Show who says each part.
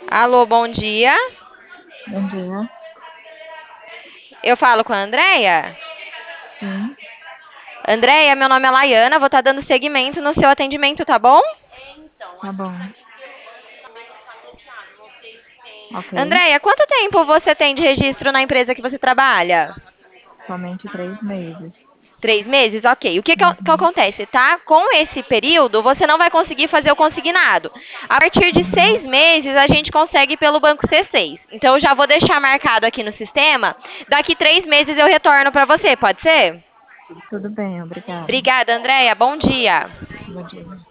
Speaker 1: Alô, bom dia.
Speaker 2: Bom dia.
Speaker 1: Eu falo com a Andréia?
Speaker 2: Sim,
Speaker 1: Andréia, meu nome é Laiana, vou estar dando seguimento no seu atendimento, tá bom?
Speaker 2: tá bom. Ok.
Speaker 1: Andréia, quanto tempo você tem de registro na empresa que você trabalha?
Speaker 2: Somente 3 meses.
Speaker 1: 3 meses? Ok. O que, que
Speaker 2: Uhum,
Speaker 1: acontece, tá? Com esse período, você não vai conseguir fazer o consignado. A partir de
Speaker 2: uhum.
Speaker 1: 6 meses, a gente consegue pelo Banco C6. Então, eu já vou deixar marcado aqui no sistema. Daqui 3 meses eu retorno para você, pode ser?
Speaker 2: Tudo bem, obrigada.
Speaker 1: Obrigada, Andréia. Bom dia.
Speaker 2: Bom dia.